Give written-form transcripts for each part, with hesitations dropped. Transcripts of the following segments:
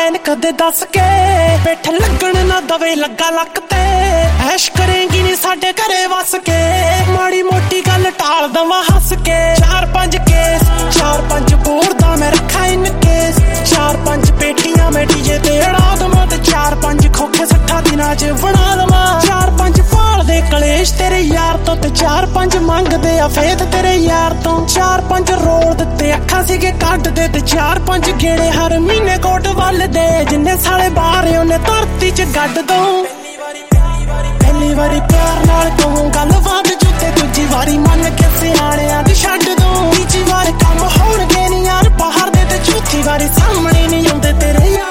plan ਕਦੇ ਦੱਸ ਕੇ ਪਿੱਠ ਲੱਗਣ ਨਾ ਦਵੇ ਲੱਗਾ ਲੱਕ ਤੇ ਐਸ਼ ਕਰੇਂਗੀ ਨੀ ਸਾਡੇ ਘਰੇ ਵਸ ਕੇ ਮਾੜੀ ਮੋਟੀ ਗੱਲ ਟਾਲ ਦਵਾਂ ਹੱਸ ਕੇ 4-5 ਕੇਸ 4-5 ਬੋਰ ਦਾ ਮੈਂ ਰੱਖਾ ਇਨ ਕੇਸ 4-5 ਪੇਟੀਆਂ ਮੈਂ ਡੀਜੇ ਤੇ ਅੜਾ ਦਵਾਂ ਤੇ 4-5 ਖੋਖੇ 60 ਦਿਨਾਂ ਚ ਬਣਾ ਦਵਾਂ 4-5 ਭਾਲ ਦੇ ਕਲੇਸ਼ ਤੇਰੇ ਯਾਰ ਤੋਂ ਤੇ 4-5 ਮੰਗਦੇ ਆ ਫੇਤ ਤੇਰੇ ਯਾਰ ਤੋਂ 4-5 ਰੋੜ ਦਿੱਤੇ ਅੱਖਾਂ ਸੀਗੇ ਕੱਢ ਦੇ ਤੇ 4-5 ਗੇੜੇ ਹਰ ਮਹੀਨੇ ਕੋਟ ਵੱਲ ਦੇ ਜਿੰਨੇ ਸਾਲੇ ਬਾਹਰ ਉਹਨੇ ਧਰਤੀ ਚ ਗੱਡ ਦੋ ਪਹਿਲੀ ਵਾਰੀ ਪਿਆਰ ਨਾਲ ਕਹੂੰ ਗੱਲਬਾਤ ਜੁੱਤੇ ਦੂਜੀ ਵਾਰੀ ਮੰਨ ਕੇ ਸਿਆਣਿਆਂ ਦੀ ਛੱਡ ਦੂੰ ਤੀਜੀ ਵਾਰ ਕੰਮ ਹੋਣਗੇ ਨੀ ਯਾਰ ਬਾਹਰ ਦੇ ਤੇ ਚੌਥੀ ਵਾਰੀ ਸਾਹਮਣੇ ਨਹੀਂ ਆਉਂਦੇ ਤੇਰੇ ਯਾਰ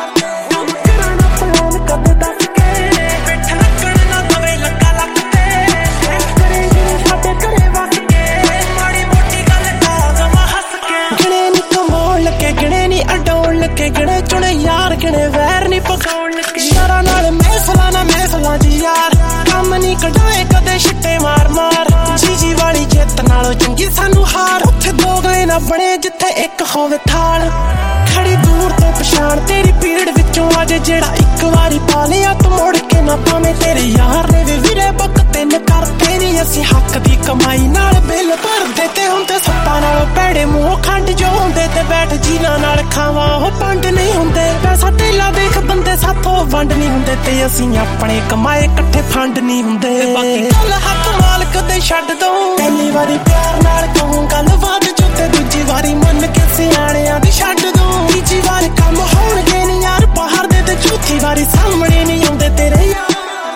ਗਣੇ ਚੁਣੇ ਯਾਰ ਗਣੇ ਵੈਰ ਨੀ ਪਕਾਉਣ ਲੱਗੇ ਯਾਰਾਂ ਨਾਲ ਮਹਿਫਲਾਂ ਜੀ ਯਾਰ ਕੰਮ ਨੀ ਕਢਾਏ ਕਦੇ ਛਿੱਟੇ ਮਾਰ ਜੀ ਵਾਲੀ ਜਿੱਤ ਨਾਲੋਂ ਚੰਗੀ ਸਾਨੂੰ ਹਾਰ ਉੱਥੇ ਦੋ ਗਏ ਨਾ ਬਣੇ ਜਿੱਥੇ ਇੱਕ ਹੋਵੇ ਥਾਲ ਖੜੀ ਦੂਰ ਤੋਂ ਪਛਾਣ ਤੇਰੀ ਭੀੜ ਵਿੱਚੋਂ ਅੱਜ ਜਿਹੜਾ ਇੱਕ ਵਾਰੀ ਪਾ ਲਿਆ ਤੂੰ ਮੁੜ ਕੇ ਨਾ ਪਾਵੇਂ ਤੇਰੇ ਯਾਰ ਨੇ ਵੀ ਵੀਰੇ ਬੱਕ ਤਿੰਨ ਕਰਦੇ ਨੀ ਅਸੀਂ ਹੱਕ ਦੀ ਕਮਾਈ ਨਾਲ ਬਿੱਲ ਭਰਦੇ ਤੇ ਹੁਣ ਤੇ ਸੱਪਾਂ ਨਾਲ ਭੈੜੇ ਮੂੰਹ ਖੰਡ ਜੋ ਹੁੰਦੇ ਤੇ ਬੈਠ ਜੀਨਾਂ ਨਾਲ ਖਾਵਾਂ ਉਹ ਪੰਡ ਨਹੀਂ ਹੁੰਦੇ ਪੈਸਾ ਧੇਲਾ ਦੇਖ ਬੰਦੇ ਸਾਥੋਂ ਵੰਡ ਨਹੀਂ ਹੁੰਦੇ ਤੇ ਅਸੀਂ ਆਪਣੇ ਕਮਾਏ ਇਕੱਠੇ ਫੰਡ ਨਹੀਂ ਹੁੰਦੇ ਬਾਕੀ ਗੱਲ ਹੱਥ ਮਾਲਕ ਦੇ ਛੱਡ ਦੋ ਪਹਿਲੀ ਵਾਰੀ ਪਿਆਰ ਨਾਲ ਕਹੂੰ ਗੱਲਬਾਤ ਜੁੱਤੇ ਦੂਜੀ ਵਾਰੀ ਮੰਨ ਕੇ ਸਿਆਣਿਆਂ ਦੀ ਛੱਡ ਦੂੰ ਤੀਜੀ ਵਾਰ ਕੰਮ ਹੋਣਗੇ ਨੀ ਯਾਰ ਬਾਹਰ ਦੇ ਤੇ ਚੌਥੀ ਵਾਰੀ ਸਾਹਮਣੇ ਨਹੀਂ ਆਉਂਦੇ ਤੇਰੇ ਯਾਰ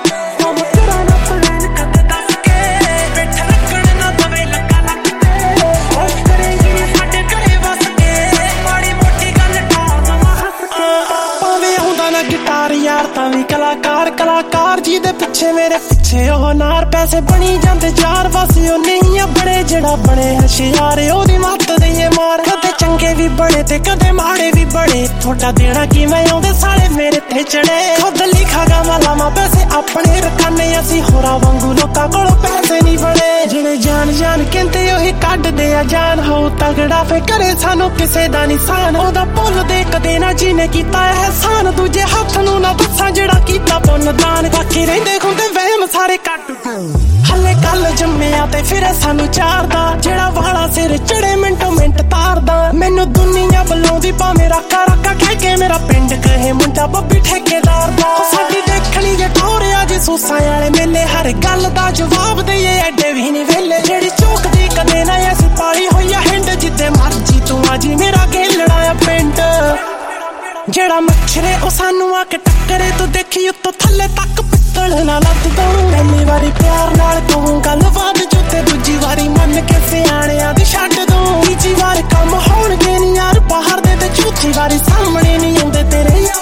ਯਾਰ ਤਾਂ ਵੀ ਕਲਾਕਾਰ ਜੀ ਦੇ ਪਿੱਛੇ ਮੇਰੇ ਪਿੱਛੇ ਉਹ ਨਾਰ ਪੈਸੇ ਬਣੀ ਜਾਂਦੇ ਯਾਰ ਬਸ ਉਹ ਨਹੀਂ ਆ ਬੜੇ ਜਿਹੜਾ ਬਣੇ ਹਸ਼ਿਆਰ ਉਹਦੀ ਮੱਤ ਦਈਏ ਮਾਰ ਕਦੇ ਚੰਗੇ ਵੀ ਬਣੇ ਤੇ ਕਦੇ ਮਾੜੇ ਵੀ ਬਣੇ ਤੁਹਾਡਾ ਦੇਣਾ ਕਿਵੇਂ ਆਉਂਦੇ ਸਾਲੇ ਮੇਰੇ ਤੇ ਚੜੇ ਖੁਦ ਲਿਖਾਗਾ ਮਾਲਾਵਾਂ ਪੈਸੇ ਆਪਣੇ ਰਕਾਨੇ ਅਸੀਂ ਹੋਰਾਂ ਵਾਂਗੂ ਲੋਕਾਂ ਕੋਲੋਂ ਪੈਸੇ ਨਹੀਂ ਬਣੇ ਜਿਹੜੇ ਜਾਨ ਕਹਿੰਦੇ ਉਹੀ ਕੱਢਦੇ ਆ ਜਾਨ ਹੋ ਤਗੜਾ ਫੇ ਕਰੇ ਸਾਨੂੰ ਕਿਸੇ ਦਾ ਨਿਸ਼ਾਨ ਉਹਦਾ ਭੁੱਲ ਦੇ ਕਦੇ ਨਾ ਜਿਹਨੇ ਕੀਤਾ ਅਹਿਸਾਨ ਦੂਜੇ ਹੱਥ ਨੂੰ ਨਾ ਦੱਸਾਂ ਜਿਹੜਾ ਕੀਤਾ ਪੁੰਨ ਦਾਨ ਬਾਕੀ ਰਹਿੰਦੇ ਖੁੰਦੇ ਵਹਿਮ ਸਾਰੇ ਕੱਟ ਹਲੇ ਕੱਲ ਜੰਮਿਆ ਤੇ ਫਿਰ ਸਾਨੂੰ ਚਾਰਦਾ ਜਿਹੜਾ ਵਾਲਾ ਸਿਰ ਚੜੇ ਮਿੰਟੋ ਮਿੰਟ ਤਾਰਦਾ ਮੈਨੂੰ ਦੁਨੀਆ ਬੁਲਾਉਂਦੀ ਭਾਵੇਂ ਰਾਕਾ ਕਹਿ ਕੇ ਮੇਰਾ ਪਿੰਡ ਕਹੇ ਮੁੰਡਾ ਬੱਬੀ ਠੇਕੇਦਾਰ ਦਾ ਸਾਡੀ ਦੇਖਣੀ ਜੇ ਠੋਰਿਆ ਜੇ ਸੂਸਾਂ ਵਾਲੇ ਮੇਲੇ ਹਰ ਗੱਲ ਦਾ ਜਵਾਬ ਦਈਏ ਐਡੇ ਵੀ ਨਹੀਂ ਵੇਲੇ ਜਿਹੜੀ ਚੌਕਦੀ ਕਦੇ ਨਾ ਅਸੀਂ ਪਾਲੀ ਹੋਈ ਆ ਹਿੰਡ ਜਿੱਦੇ ਮਰਜੀ ਤੂੰ ਆਜੀ ਮੇਰਾ ਗੇਲੜਾ ਆ ਪਿੰਡ ਜਿਹੜਾ ਮੱਛਰੇ ਉਹ ਸਾਨੂੰ ਆ ਕੇ ਟੱਕਰੇ ਤੂੰ ਦੇਖੀ ਉੱਤੋਂ ਥੱਲੇ ਤੱਕ ਪਿੱਤਲ ਨਾ ਲੱਤ ਦਊਂ ਪਹਿਲੀ ਵਾਰੀ ਪਿਆਰ ਨਾਲ ਕਹੂੰ ਗੱਲਬਾਤ ਜੁੱਤੇ ਦੂਜੀ ਵਾਰੀ ਮੰਨ ਕੇ ਸਿਆਣਿਆਂ ਦੀ ਛੱਡ ਦੂੰ ਤੀਜੀ ਵਾਰ ਕੰਮ ਹੋਣਗੇ ਨੀ ਯਾਰ ਬਾਹਰ ਦੇ ਤੇ ਚੌਥੀ ਵਾਰੀ ਸਾਹਮਣੇ ਨਹੀਂ ਆਉਂਦੇ ਤੇਰੇ ਯਾਰ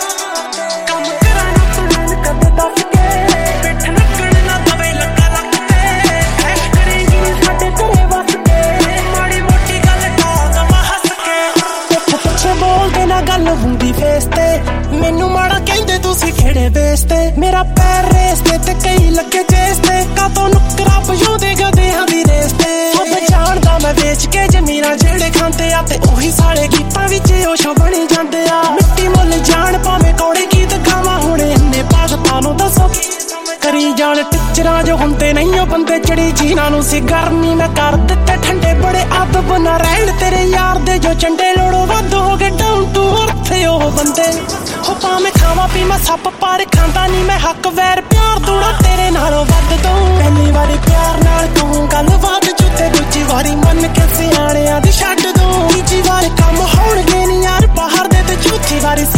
ਗੱਲ ਹੁੰਦੀ ਫੇਸ ਤੇ ਮੈਨੂੰ ਮਾੜਾ ਕਹਿੰਦੇ ਤੁਸੀਂ ਖੇੜੇ ਬੇਸ ਤੇ ਮੇਰਾ ਪੈਰ ਰੇਸ ਤੇ ਕਈ ਲੱਗੇ ਚੇਸ ਤੇ ਕਾਤੋਂ ਨੁਕਰਾ ਪਜੋਦੇ ਗਧਿਆਂ ਦੀ ਰੇਸ ਤੇ ਸਭ ਜਾਣਦਾ ਮੈਂ ਵੇਚ ਕੇ ਜ਼ਮੀਰਾਂ ਜਿਹੜੇ ਖਾਂਦੇ ਆ ਤੇ ਉਹੀ ਸਾਲੇ ਗੀਤਾਂ ਵਿੱਚ ਉਹ ਬਣੀ ਜਾਂਦੇ ਆ ਮਿੱਟੀ ਮੁੱਲ ਜਾਣ ਭਾਵੇਂ ਕੌੜੇ ਗੀਤ ਗਾਵਾਂ ਹੁਣ ਇੰਨੇ ਭਗਤਾਂ ਨੂੰ ਦੱਸੋ ਕਰੀ ਜਾਣ ਟਿਚਰਾਂ ਜੋ ਹੁੰਦੇ ਨਹੀਂ ਉਹ ਬੰਦੇ ਚੜੀ ਜਿਨ੍ਹਾਂ ਨੂੰ ਸੀ ਗਰਮੀ ਮੈਂ ਕਰ ਦਿੱਤੇ ਠੰਡੇ ਬੜੇ ਅਦਬ ਨਾ ਰਹਿਣ ਤੇਰੇ ਯਾਰ ਦੇ ਜੋ ਚੰਡੇ ਲੋੜੋਂ ਵੱਧ ਹੋ ਗਏ ਡਾਊਨ ਟੂ ਅਰਥ ਉਹ ਬੰਦੇ ਹੋ ਭਾਵੇਂ ਖਾਵਾਂ ਪੀਵਾਂ ਸੱਪ ਪਰ ਖਾਂਦਾ ਨਹੀਂ ਮੈਂ ਹੱਕ ਵੈਰ ਪਿਆਰ ਦੂੜਾ ਤੇਰੇ ਨਾਲੋਂ ਵੱਧ ਦਊਂ ਪਹਿਲੀ ਵਾਰੀ ਪਿਆਰ ਨਾਲ ਕਹੂੰ ਗੱਲਬਾਤ ਜੁੱਤੇ ਦੂਜੀ ਵਾਰੀ ਮੰਨ ਕੇ ਸਿਆਣਿਆਂ ਦੀ ਛੱਡ ਦੂੰ ਤੀਜੀ ਵਾਰ ਕੰਮ ਹੋਣਗੇ ਨੀ ਯਾਰ ਬਾਹਰ ਦੇ ਤੇ ਚੌਥੀ ਵਾਰੀ